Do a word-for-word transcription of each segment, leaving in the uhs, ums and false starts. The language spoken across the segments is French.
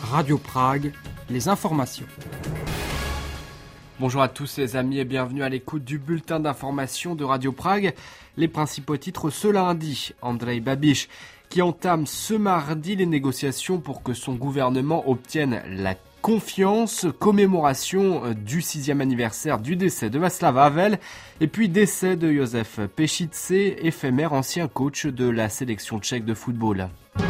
Radio Prague, les informations. Bonjour à tous les amis et bienvenue à l'écoute du bulletin d'information de Radio Prague. Les principaux titres ce lundi. Andrej Babiš, qui entame ce mardi les négociations pour que son gouvernement obtienne la confiance, commémoration du sixième anniversaire du décès de Václav Havel, et puis décès de Josef Pešice, éphémère ancien coach de la sélection tchèque de football.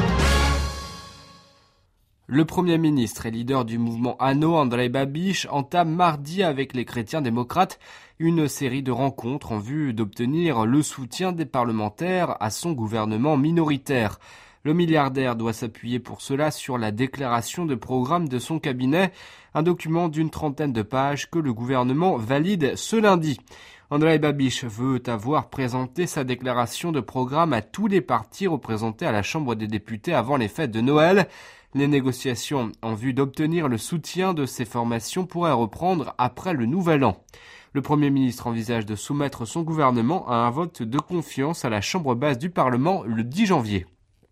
Le Premier ministre et leader du mouvement ANO, Andrej Babiš, entame mardi avec les chrétiens démocrates une série de rencontres en vue d'obtenir le soutien des parlementaires à son gouvernement minoritaire. Le milliardaire doit s'appuyer pour cela sur la déclaration de programme de son cabinet, un document d'une trentaine de pages que le gouvernement valide ce lundi. Andrej Babiš veut avoir présenté sa déclaration de programme à tous les partis représentés à la Chambre des députés avant les fêtes de Noël. Les négociations en vue d'obtenir le soutien de ces formations pourraient reprendre après le Nouvel An. Le Premier ministre envisage de soumettre son gouvernement à un vote de confiance à la Chambre basse du Parlement le dix janvier.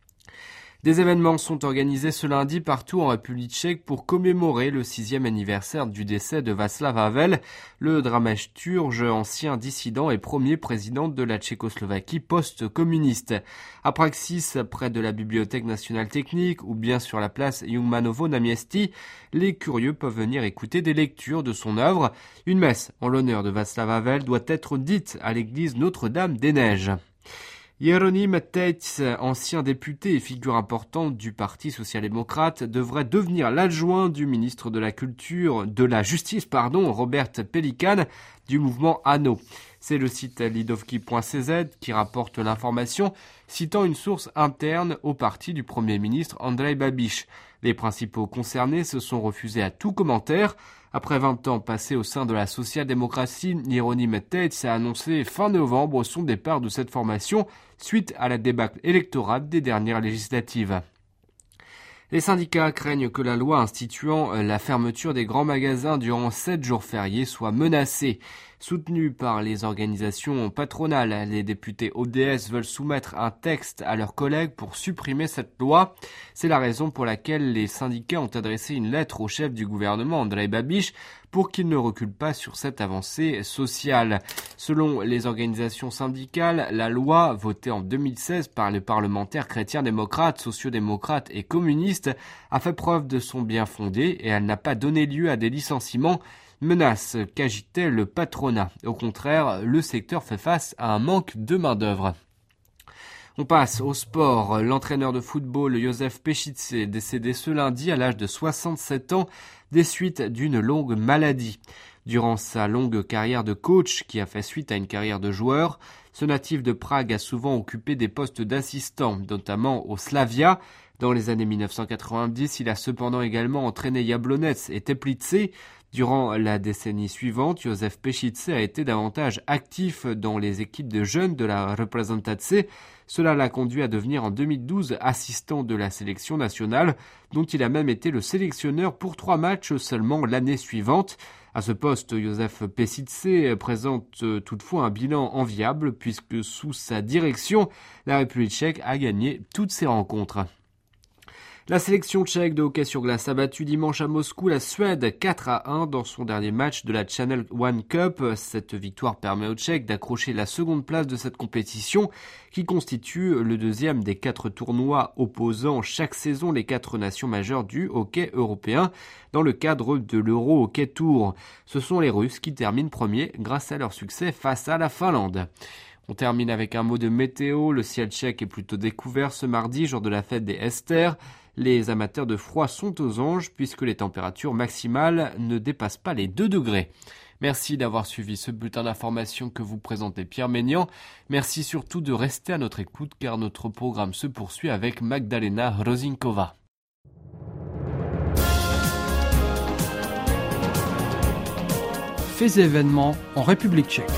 Des événements sont organisés ce lundi partout en République tchèque pour commémorer le sixième anniversaire du décès de Václav Havel, le dramaturge ancien dissident et premier président de la Tchécoslovaquie post-communiste. À Praxis, près de la Bibliothèque nationale technique ou bien sur la place Jungmanovo Náměstí, les curieux peuvent venir écouter des lectures de son œuvre. Une messe en l'honneur de Václav Havel doit être dite à l'église Notre-Dame-des-Neiges. Jeroným Tejc, ancien député et figure importante du Parti social-démocrate, devrait devenir l'adjoint du ministre de la Culture, de la Justice, pardon, Robert Pelikan, du mouvement ANO. C'est le site lidovki point c z qui rapporte l'information, citant une source interne au parti du Premier ministre Andrej Babiš. Les principaux concernés se sont refusés à tout commentaire. Après vingt ans passés au sein de la social-démocratie, Jeroným Tejc a annoncé fin novembre son départ de cette formation suite à la débâcle électorale des dernières législatives. Les syndicats craignent que la loi instituant la fermeture des grands magasins durant sept jours fériés soit menacée. Soutenus par les organisations patronales, les députés O D S veulent soumettre un texte à leurs collègues pour supprimer cette loi. C'est la raison pour laquelle les syndicats ont adressé une lettre au chef du gouvernement, Andrej Babiš, pour qu'il ne recule pas sur cette avancée sociale. Selon les organisations syndicales, la loi, votée en deux mille seize par les parlementaires chrétiens-démocrates, sociaux-démocrates et communistes, a fait preuve de son bien fondé et elle n'a pas donné lieu à des licenciements, menace qu'agitait le patronat. Au contraire, le secteur fait face à un manque de main-d'œuvre. On passe au sport. L'entraîneur de football Josef Pešice est décédé ce lundi à l'âge de soixante-sept ans des suites d'une longue maladie. Durant sa longue carrière de coach, qui a fait suite à une carrière de joueur, ce natif de Prague a souvent occupé des postes d'assistant, notamment au Slavia. Dans les années mille neuf cent quatre-vingt-dix, il a cependant également entraîné Jablonec et Teplice. Durant la décennie suivante, Josef Pešice a été davantage actif dans les équipes de jeunes de la Reprezentace. Cela l'a conduit à devenir en deux mille douze assistant de la sélection nationale, dont il a même été le sélectionneur pour trois matchs seulement l'année suivante. À ce poste, Josef Pešice présente toutefois un bilan enviable puisque sous sa direction, la République tchèque a gagné toutes ses rencontres. La sélection tchèque de hockey sur glace a battu dimanche à Moscou la Suède quatre à un dans son dernier match de la Channel One Cup. Cette victoire permet aux Tchèques d'accrocher la seconde place de cette compétition qui constitue le deuxième des quatre tournois opposant chaque saison les quatre nations majeures du hockey européen dans le cadre de l'Euro Hockey Tour. Ce sont les Russes qui terminent premiers grâce à leur succès face à la Finlande. On termine avec un mot de météo. Le ciel tchèque est plutôt découvert ce mardi, jour de la fête des Esters. Les amateurs de froid sont aux anges puisque les températures maximales ne dépassent pas les deux degrés. Merci d'avoir suivi ce bulletin d'information que vous présentez Pierre Ménian. Merci surtout de rester à notre écoute car notre programme se poursuit avec Magdalena Rozinkova. Faits et événements en République tchèque.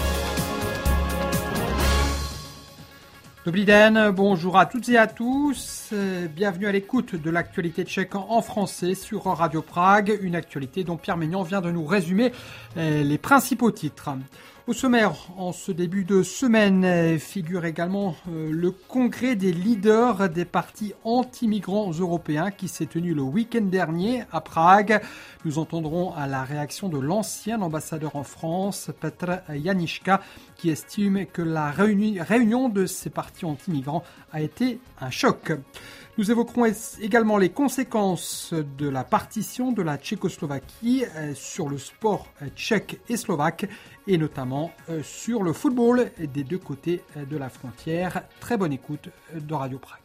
Dobrý den, bonjour à toutes et à tous, bienvenue à l'écoute de l'actualité tchèque en français sur Radio Prague, une actualité dont Pierre Ménian vient de nous résumer les principaux titres. Au sommaire, en ce début de semaine, figure également le congrès des leaders des partis anti-migrants européens qui s'est tenu le week-end dernier à Prague. Nous entendrons à la réaction de l'ancien ambassadeur en France, Petr Janečka, qui estime que la réunion de ces partis anti-migrants a été un choc. Nous évoquerons également les conséquences de la partition de la Tchécoslovaquie sur le sport tchèque et slovaque et notamment sur le football des deux côtés de la frontière. Très bonne écoute de Radio Prague.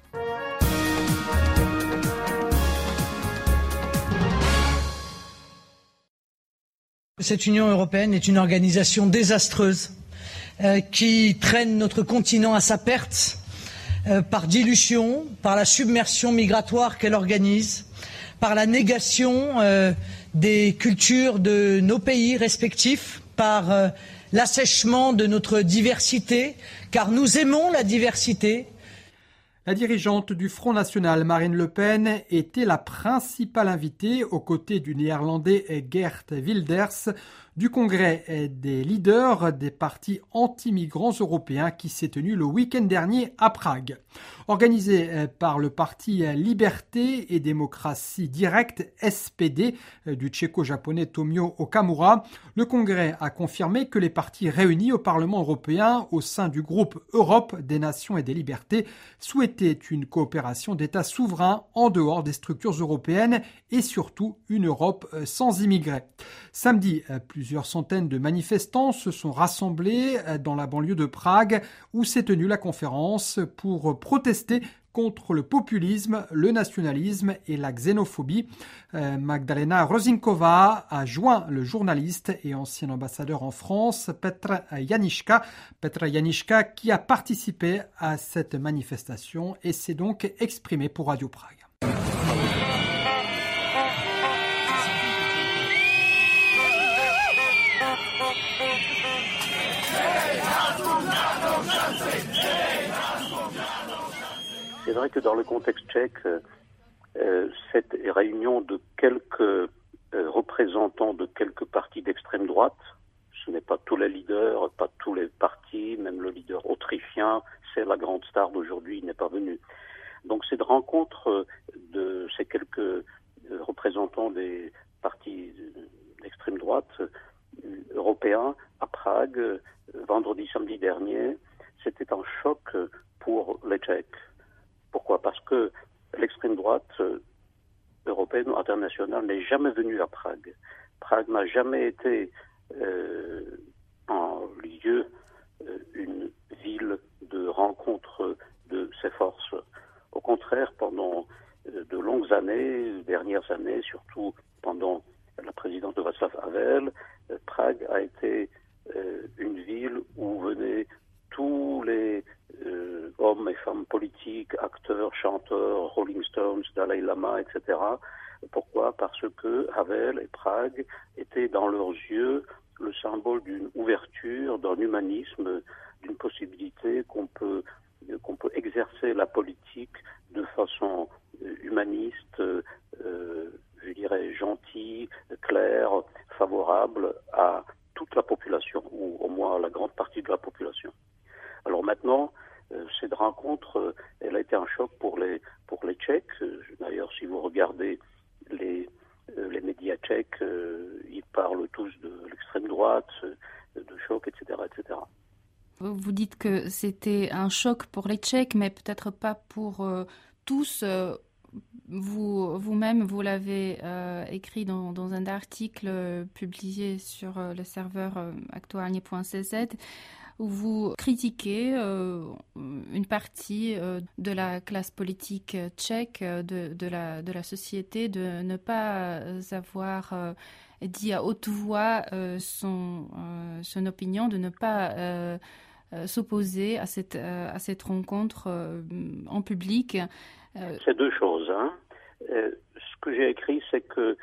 Cette Union européenne est une organisation désastreuse euh, qui traîne notre continent à sa perte euh, par dilution, par la submersion migratoire qu'elle organise, par la négation euh, des cultures de nos pays respectifs, par euh, l'assèchement de notre diversité, car nous aimons la diversité. La dirigeante du Front National, Marine Le Pen, était la principale invitée aux côtés du Néerlandais Geert Wilders du congrès des leaders des partis anti-migrants européens qui s'est tenu le week-end dernier à Prague. Organisé par le parti Liberté et Démocratie Directe, S P D, du tchéco-japonais Tomio Okamura, le congrès a confirmé que les partis réunis au Parlement européen au sein du groupe Europe des Nations et des Libertés souhaitaient une coopération d'États souverains en dehors des structures européennes et surtout une Europe sans immigrés. Samedi, plusieurs centaines de manifestants se sont rassemblés dans la banlieue de Prague où s'est tenue la conférence pour protester contre le populisme, le nationalisme et la xénophobie. Euh, Magdalena Rozinkova a joint le journaliste et ancien ambassadeur en France, Petr Janečka. Petr Janečka qui a participé à cette manifestation et s'est donc exprimé pour Radio Prague. C'est vrai que dans le contexte tchèque, euh, cette réunion de quelques euh, représentants de quelques partis d'extrême droite, ce n'est pas tous les leaders, pas tous les partis, même le leader autrichien, c'est la grande star d'aujourd'hui, il n'est pas venu. Donc cette rencontre de ces quelques euh, représentants des partis d'extrême droite euh, européens à Prague, euh, vendredi, samedi dernier, c'était un choc pour les Tchèques. Pourquoi ? Parce que l'extrême droite euh, européenne ou internationale n'est jamais venue à Prague. Prague n'a jamais été euh, un lieu, euh, une ville de rencontre de ces forces. Au contraire, pendant euh, de longues années, dernières années, surtout pendant la présidence de Václav Havel, euh, Prague a été euh, une ville où venaient tous les euh, hommes et femmes politiques, acteurs, chanteurs, Rolling Stones, Dalai Lama, et cetera. Pourquoi ? Parce que Havel et Prague étaient dans leurs yeux le symbole d'une ouverture, d'un humanisme, d'une possibilité qu'on peut, qu'on peut exercer la politique de façon humaniste, euh, je dirais gentille, claire, favorable à toute la population, ou au moins à la grande partie de la population. Alors maintenant, euh, cette rencontre, euh, elle a été un choc pour les pour les Tchèques. Euh, d'ailleurs, si vous regardez les euh, les médias tchèques, euh, ils parlent tous de l'extrême droite, euh, de choc, et cetera, et cetera. Vous dites que c'était un choc pour les Tchèques, mais peut-être pas pour euh, tous. Euh, vous vous-même, vous l'avez euh, écrit dans, dans un article euh, publié sur euh, le serveur euh, aktualnie point c z. Où vous critiquez euh, une partie euh, de la classe politique tchèque, de, de, la, de la société, de ne pas avoir euh, dit à haute voix euh, son, euh, son opinion, de ne pas euh, euh, s'opposer à cette, euh, à cette rencontre euh, en public. Euh... C'est deux choses. Hein. Euh, ce que j'ai écrit, c'est que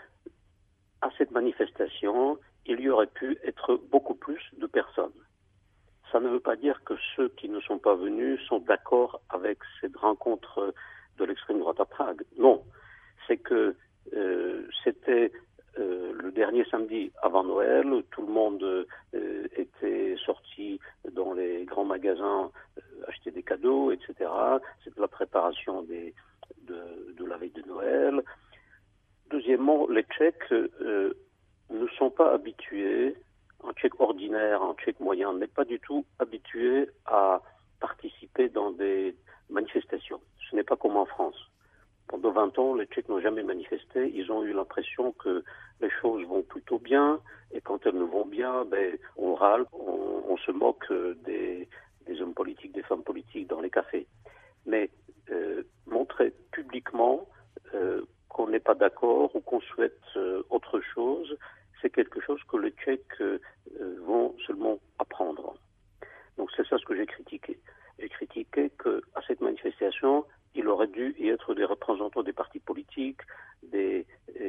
à cette manifestation, il y aurait pu être beaucoup plus de personnes. Ça ne veut pas dire que ceux qui ne sont pas venus sont d'accord avec cette rencontre de l'extrême droite à Prague. Non, c'est que euh, c'était euh, le dernier samedi avant Noël, tout le monde euh, étaient sortis dans les grands magasins euh, acheter des cadeaux, et cetera. C'est la préparation des, de, de la veille de Noël. Deuxièmement, les Tchèques euh, ne sont pas habitués, un Tchèque ordinaire, un Tchèque moyen n'est pas du tout habitué à participer dans des manifestations. Ce n'est pas comme en France. Pendant vingt ans, les Tchèques n'ont jamais manifesté. Ils ont eu l'impression que les choses vont plutôt bien. Et quand elles ne vont bien, ben, on râle, on, on se moque des, des hommes politiques, des femmes politiques dans les cafés. Mais euh, montrer publiquement euh, qu'on n'est pas d'accord ou qu'on souhaite euh, autre chose, c'est quelque chose que les Tchèques euh, vont seulement apprendre. Donc c'est ça ce que j'ai critiqué. J'ai critiqué qu'à cette manifestation, il aurait dû y être des représentants des partis politiques, des,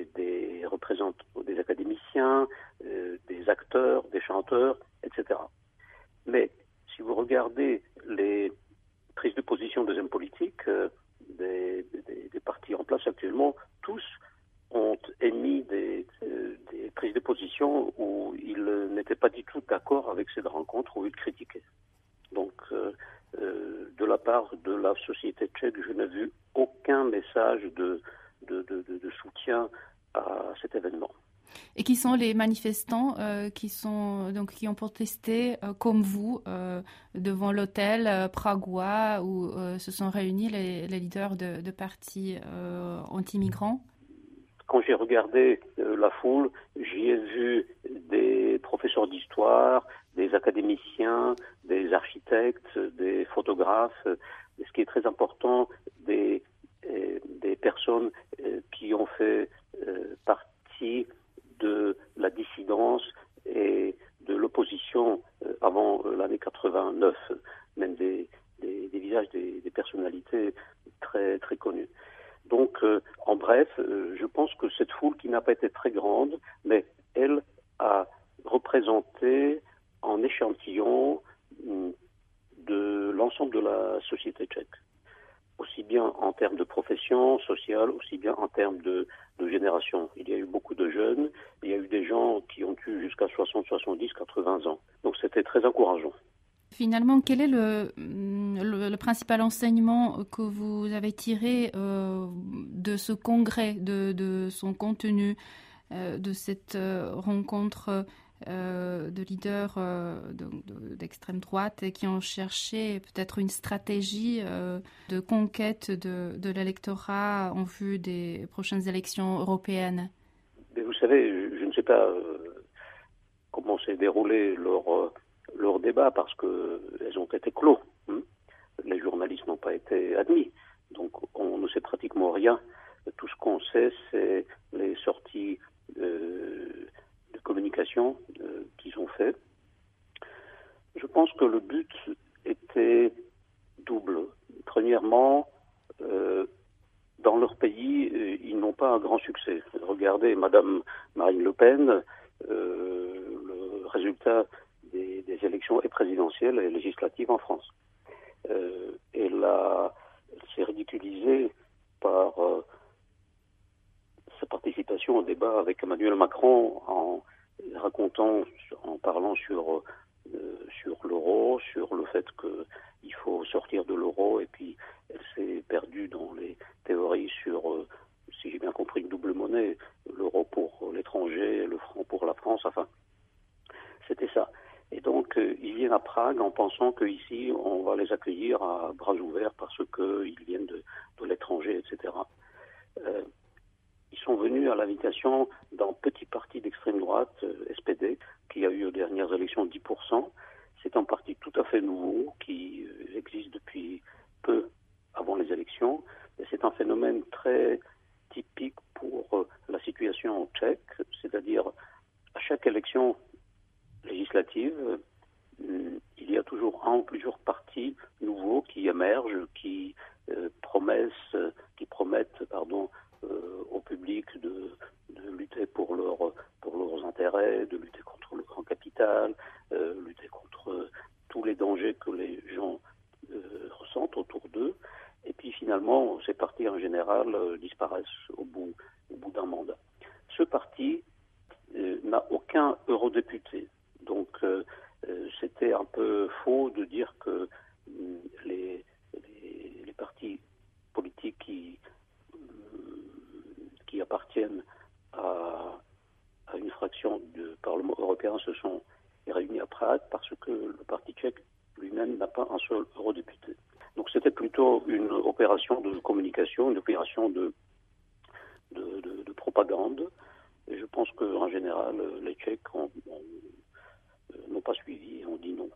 des représentants des académiciens, euh, des acteurs, des chanteurs, et cetera. Mais si vous regardez les prises de position des hommes politiques, euh, des, des, des partis en place actuellement, tous ont émis des, euh, des prises de position où ils n'étaient pas du tout d'accord avec cette rencontre, où ils critiquaient. Donc, euh, euh, de la part de la société tchèque, je n'ai vu aucun message de, de, de, de, de soutien à cet événement. Et qui sont les manifestants euh, qui sont donc qui ont protesté euh, comme vous euh, devant l'hôtel euh, pragois où euh, se sont réunis les, les leaders de, de partis euh, anti-migrants? Quand j'ai regardé euh, la foule, j'y ai vu des professeurs d'histoire, des académiciens, des architectes, des photographes. Et ce qui est très important, des, euh, des personnes euh, qui ont fait euh, partie de la dissidence et de l'opposition euh, avant euh, l'année quatre-vingt-neuf, même des, des, des visages, des, des personnalités très, très connues. Donc, euh, en bref, euh, je pense que cette foule qui n'a pas été très grande, mais elle a représenté en échantillon de l'ensemble de la société tchèque, aussi bien en termes de profession sociale, aussi bien en termes de, de génération. Il y a eu beaucoup de jeunes, il y a eu des gens qui ont eu jusqu'à soixante, soixante-dix, quatre-vingts ans. Donc c'était très encourageant. Finalement, quel est le, le, le principal enseignement que vous avez tiré euh, de ce congrès, de, de son contenu, euh, de cette euh, rencontre euh, de leaders euh, de, de, d'extrême droite qui ont cherché peut-être une stratégie euh, de conquête de, de l'électorat en vue des prochaines élections européennes? Mais vous savez, je, je ne sais pas euh, comment s'est déroulé leur... Euh, leur débat parce qu'elles ont été clos. Hein. Les journalistes n'ont pas été admis. Donc on ne sait pratiquement rien. Tout ce qu'on sait, c'est les sorties euh, de communication euh, qu'ils ont fait. Je pense que le but était double. Premièrement, euh, dans leur pays, euh, ils n'ont pas un grand succès. Regardez Madame Marine Le Pen, euh, le résultat Des, des élections et présidentielles et législatives en France. Euh, elle, a, elle s'est ridiculisée par euh, sa participation au débat avec Emmanuel Macron en racontant, en parlant sur, euh, sur l'euro, sur le fait qu'il faut sortir de l'euro, et puis elle s'est perdue dans les théories sur, euh, si j'ai bien compris, une double monnaie, l'euro pour l'étranger, le franc pour la France, enfin, c'était ça. Et donc, euh, ils viennent à Prague en pensant qu'ici, on va les accueillir à bras ouverts parce qu'ils viennent de, de l'étranger, et cetera. Euh, ils sont venus à l'invitation d'un petit parti d'extrême droite, euh, S P D, qui a eu aux dernières élections dix pour cent. C'est un parti tout à fait nouveau qui euh, existe depuis peu avant les élections. Et c'est un phénomène très typique pour euh, la situation tchèque, c'est-à-dire à chaque élection législative, euh, il y a toujours un ou plusieurs partis nouveaux qui émergent, qui euh, promettent, qui promettent, pardon, euh, au public de, de lutter pour, leur, pour leurs intérêts, de lutter contre le grand capital, euh, lutter contre euh, tous les dangers que les gens euh, ressentent autour d'eux. Et puis finalement, ces partis en général euh, disparaissent au bout, au bout d'un mandat. Ce parti euh, n'a aucun eurodéputé. Donc, euh, euh, c'était un peu faux de dire que les, les, les partis politiques qui, qui appartiennent à, à une fraction du Parlement européen se sont réunis à Prague parce que le Parti tchèque lui-même n'a pas un seul eurodéputé. Donc c'était plutôt une opération de communication, une opération de, de, de, de propagande. Et je pense qu'en général, les Tchèques ont, ont, n'ont pas suivi et ont dit non.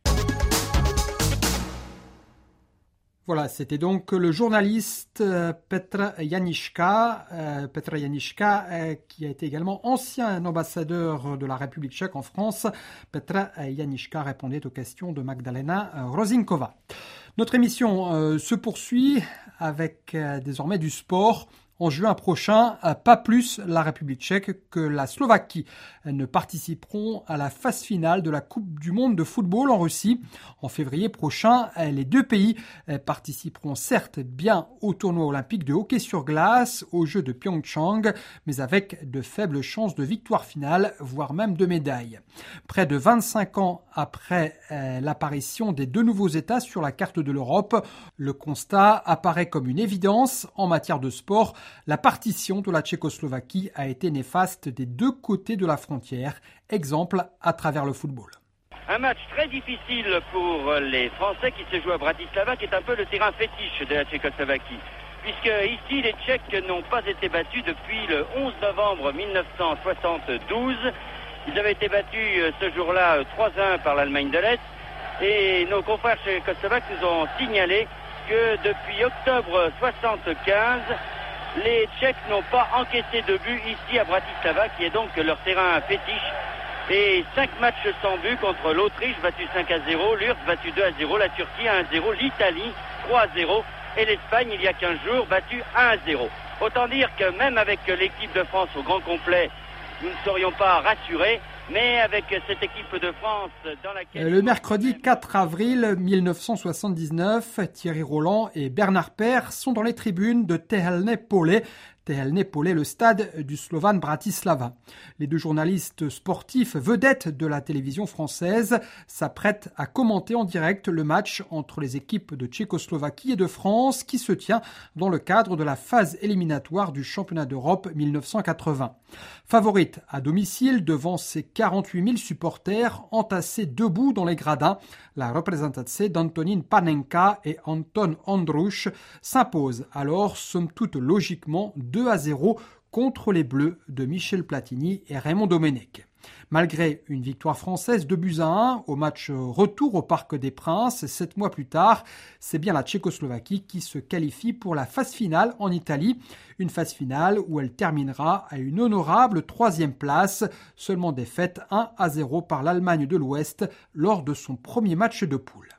Voilà, c'était donc le journaliste Petr Janiška, euh, Petr Janiška euh, qui a été également ancien ambassadeur de la République tchèque en France. Petr Janiška répondait aux questions de Magdalena Rozinkova. Notre émission euh, se poursuit avec euh, désormais du sport. En juin prochain, pas plus la République tchèque que la Slovaquie ne participeront à la phase finale de la Coupe du monde de football en Russie. En février prochain, les deux pays participeront certes bien au tournoi olympique de hockey sur glace, aux Jeux de Pyeongchang, mais avec de faibles chances de victoire finale, voire même de médaille. Près de vingt-cinq ans après l'apparition des deux nouveaux États sur la carte de l'Europe, le constat apparaît comme une évidence en matière de sport. La partition de la Tchécoslovaquie a été néfaste des deux côtés de la frontière, exemple à travers le football. Un match très difficile pour les Français qui se jouent à Bratislava, qui est un peu le terrain fétiche de la Tchécoslovaquie. Puisque ici, les Tchèques n'ont pas été battus depuis le onze novembre mille neuf cent soixante-douze. Ils avaient été battus ce jour-là trois à un par l'Allemagne de l'Est. Et nos confrères tchécoslovaques nous ont signalé que depuis octobre soixante-quinze, les Tchèques n'ont pas encaissé de but ici à Bratislava, qui est donc leur terrain fétiche. Et cinq matchs sans but contre l'Autriche, battu cinq à zéro, l'U R S S battu deux à zéro, la Turquie un à zéro, l'Italie trois à zéro et l'Espagne, il y a quinze jours, battu un à zéro. Autant dire que même avec l'équipe de France au grand complet, nous ne serions pas rassurés. Mais avec cette équipe de France dans laquelle... Le mercredi quatre avril mille neuf cent soixante-dix-neuf, Thierry Roland et Bernard Paire sont dans les tribunes de Tehelne Pole. Tehelne Pole, le stade du Slovan Bratislava. Les deux journalistes sportifs vedettes de la télévision française s'apprêtent à commenter en direct le match entre les équipes de Tchécoslovaquie et de France qui se tient dans le cadre de la phase éliminatoire du championnat d'Europe mille neuf cent quatre-vingts. Favorite à domicile devant ses quarante-huit mille supporters entassés debout dans les gradins, la représentatie d'Antonín Panenka et Anton Ondruš s'impose alors somme toute logiquement deux à zéro contre les Bleus de Michel Platini et Raymond Domenech. Malgré une victoire française deux buts à un au match retour au Parc des Princes, sept mois plus tard, c'est bien la Tchécoslovaquie qui se qualifie pour la phase finale en Italie. Une phase finale où elle terminera à une honorable troisième place, seulement défaite un à zéro par l'Allemagne de l'Ouest lors de son premier match de poule.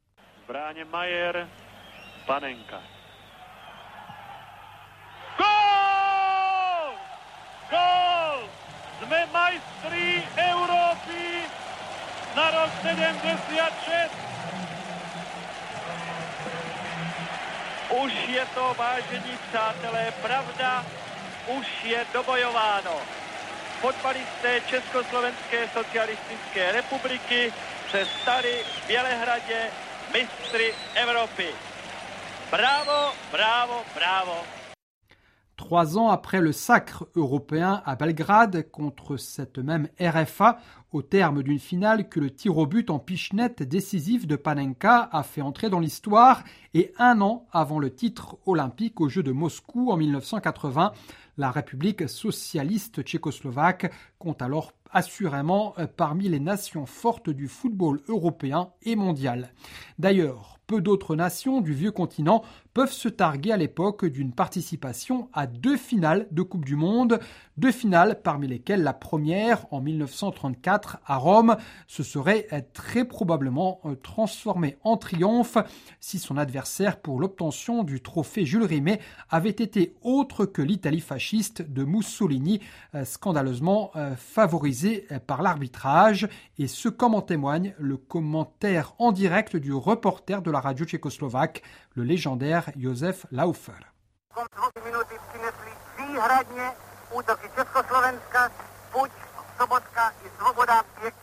Bráně Majer, Panenka. Gól! Sme majstri Európy na rok sedemdesiat šesť. Už je to, vážení přátelé, pravda, už je dobojováno. Fotbalisté Československé socialistické republiky se stali v Bělehradě mistry Evropy. Bravo, bravo, bravo. Trois ans après le sacre européen à Belgrade contre cette même R F A, au terme d'une finale que le tir au but en pichenette décisif de Panenka a fait entrer dans l'histoire, et un an avant le titre olympique aux Jeux de Moscou en mille neuf cent quatre-vingts, la République socialiste tchécoslovaque compte alors assurément parmi les nations fortes du football européen et mondial. D'ailleurs, peu d'autres nations du vieux continent peuvent se targuer à l'époque d'une participation à deux finales de Coupe du Monde, deux finales parmi lesquelles la première en mille neuf cent trente-quatre à Rome se serait très probablement transformée en triomphe si son adversaire pour l'obtention du trophée Jules Rimet avait été autre que l'Italie fasciste de Mussolini, scandaleusement favorisée par l'arbitrage, et ce comme en témoigne le commentaire en direct du reporter de la radio tchécoslovaque, le légendaire Josef Laufer. Útoky Československa, Puč, Sobotka i Svoboda pěkně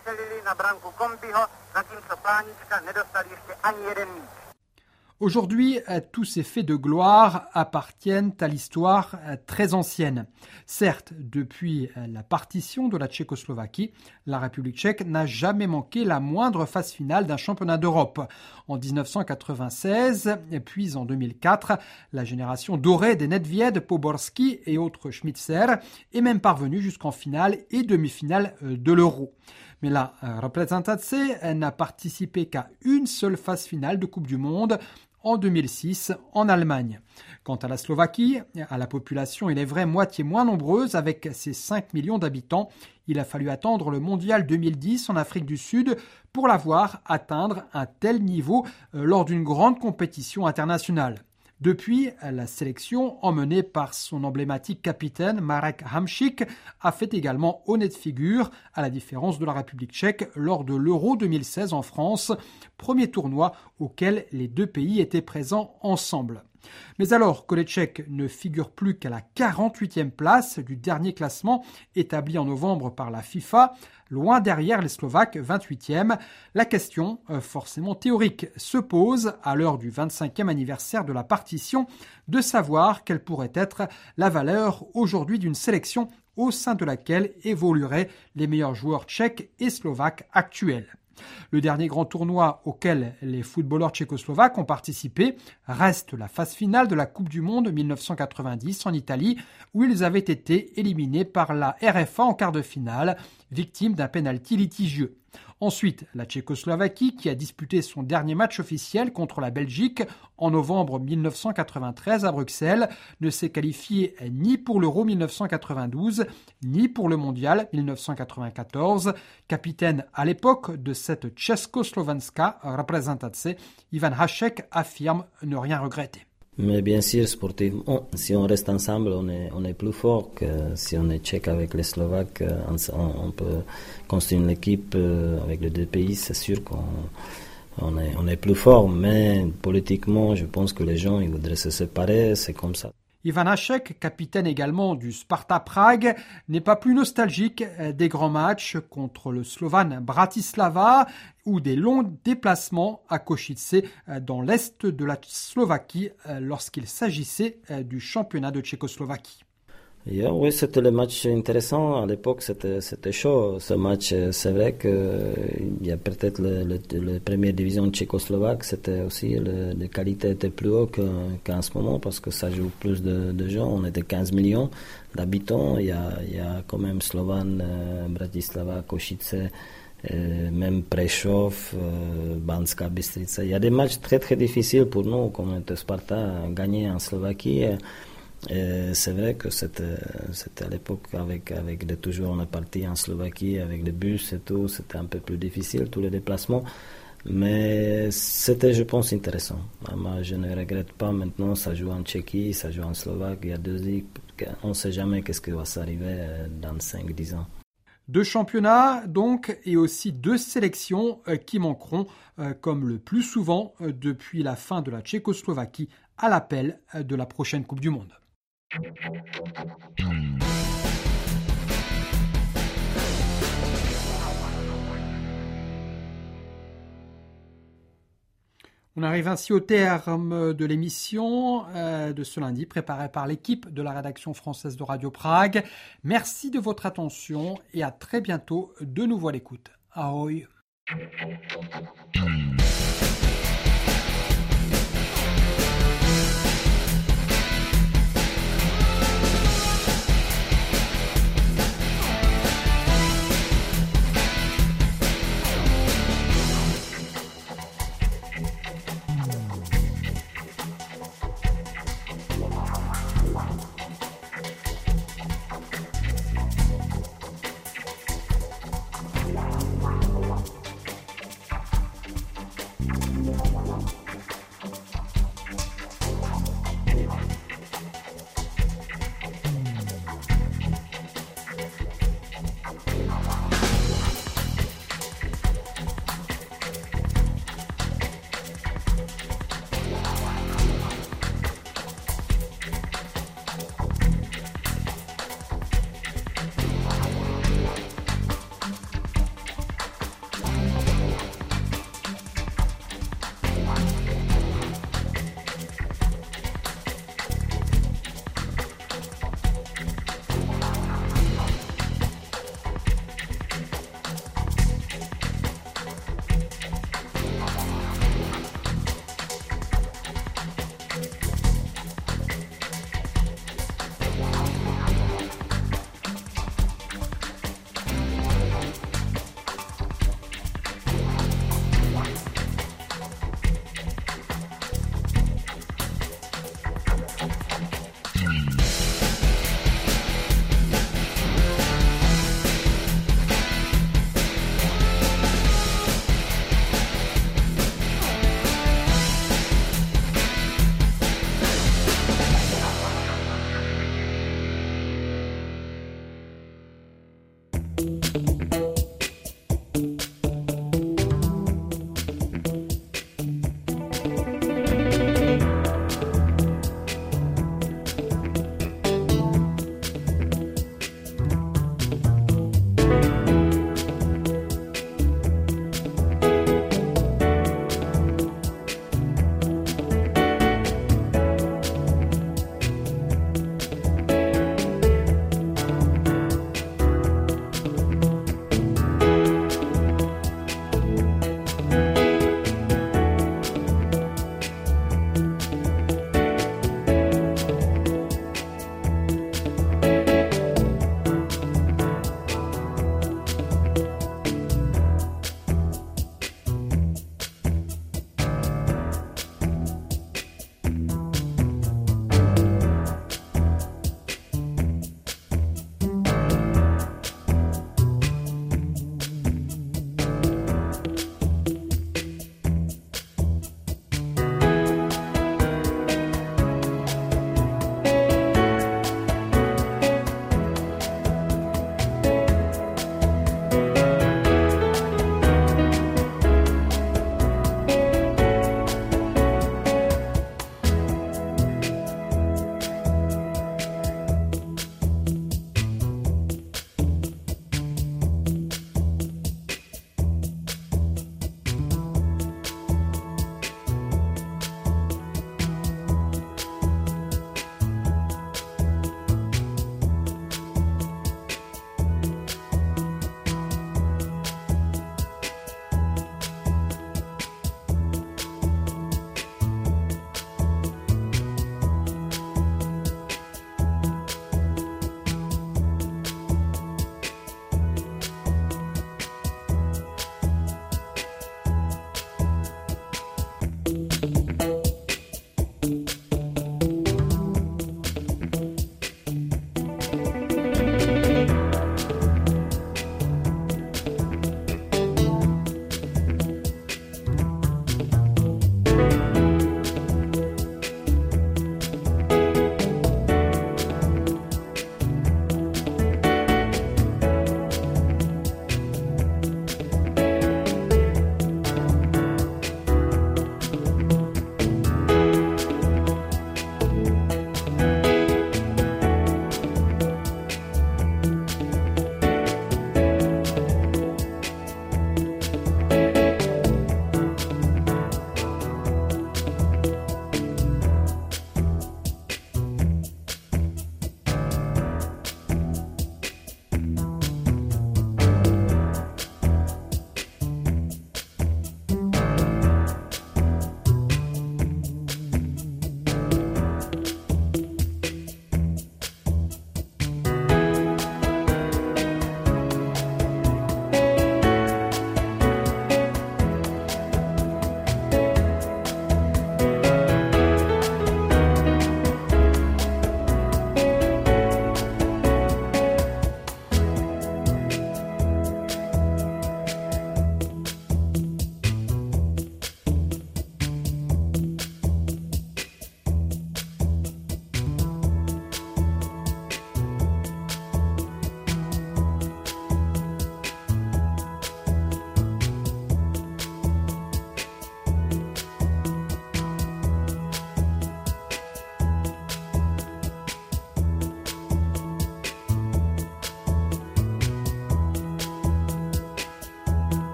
střelili na branku Kombiho, zatímco Plánička nedostali ještě ani jeden míč. Aujourd'hui, tous ces faits de gloire appartiennent à l'histoire très ancienne. Certes, depuis la partition de la Tchécoslovaquie, la République tchèque n'a jamais manqué la moindre phase finale d'un championnat d'Europe. En dix-neuf cent quatre-vingt-seize, puis en deux mille quatre, la génération dorée des Nedvěd, Poborský et autres Schmitzer est même parvenue jusqu'en finale et demi-finale de l'Euro. Mais la Reprezentace n'a participé qu'à une seule phase finale de Coupe du Monde, en deux mille six, en Allemagne. Quant à la Slovaquie, à la population, il est vrai, moitié moins nombreuse, avec ses cinq millions d'habitants, il a fallu attendre le mondial deux mille dix en Afrique du Sud pour la voir atteindre un tel niveau lors d'une grande compétition internationale. Depuis, la sélection, emmenée par son emblématique capitaine Marek Hamšík, a fait également honnête figure, à la différence de la République tchèque, lors de l'Euro deux mille seize en France, premier tournoi auquel les deux pays étaient présents ensemble. Mais alors que les Tchèques ne figurent plus qu'à la quarante-huitième place du dernier classement établi en novembre par la FIFA, loin derrière les Slovaques vingt-huitième, la question, forcément théorique, se pose à l'heure du vingt-cinquième anniversaire de la partition de savoir quelle pourrait être la valeur aujourd'hui d'une sélection au sein de laquelle évolueraient les meilleurs joueurs tchèques et slovaques actuels. Le dernier grand tournoi auquel les footballeurs tchécoslovaques ont participé reste la phase finale de la Coupe du Monde mille neuf cent quatre-vingt-dix en Italie, où ils avaient été éliminés par la R F A en quart de finale, victimes d'un pénalty litigieux. Ensuite, la Tchécoslovaquie, qui a disputé son dernier match officiel contre la Belgique en novembre mille neuf cent quatre-vingt-treize à Bruxelles, ne s'est qualifiée ni pour l'Euro mille neuf cent quatre-vingt-douze, ni pour le Mondial mille neuf cent quatre-vingt-quatorze. Capitaine à l'époque de cette Československa Reprezentace, Ivan Hašek affirme ne rien regretter. Mais bien sûr, sportivement, si on reste ensemble, on est, on est plus fort que si on est tchèque avec les Slovaques. On, on peut construire une équipe avec les deux pays, c'est sûr qu'on on est, on est plus fort. Mais politiquement, je pense que les gens ils voudraient se séparer, c'est comme ça. Ivan Hašek, capitaine également du Sparta Prague, n'est pas plus nostalgique des grands matchs contre le Slovan Bratislava ou des longs déplacements à Košice dans l'est de la Slovaquie lorsqu'il s'agissait du championnat de Tchécoslovaquie. Yeah, oui, c'était le match intéressant. À l'époque, c'était, c'était chaud. Ce match, c'est vrai qu'il y a peut-être le, le, le première division tchécoslovaque, c'était aussi, le, la qualité était plus haut que, qu'en ce moment parce que ça joue plus de, de gens. On était quinze millions d'habitants. Il y a, il y a quand même Slovan, euh, Bratislava, Košice, euh, même Prešov, euh, Banská Bystrica. Il y a des matchs très très difficiles pour nous, comme le Sparta, gagner en Slovaquie. Et c'est vrai que c'était, c'était à l'époque avec, avec de toujours on est parti en Slovaquie avec des bus et tout, c'était un peu plus difficile tous les déplacements, mais c'était je pense intéressant. Moi je ne regrette pas, maintenant ça joue en Tchéquie, ça joue en Slovaque, il y a deux équipes, on ne sait jamais qu'est-ce qui va s'arriver dans cinq dix ans. Deux championnats donc et aussi deux sélections qui manqueront comme le plus souvent depuis la fin de la Tchécoslovaquie à l'appel de la prochaine Coupe du Monde. On arrive ainsi au terme de l'émission euh, de ce lundi, préparée par l'équipe de la rédaction française de Radio Prague. Merci de votre attention et à très bientôt de nouveau à l'écoute. Ahoj.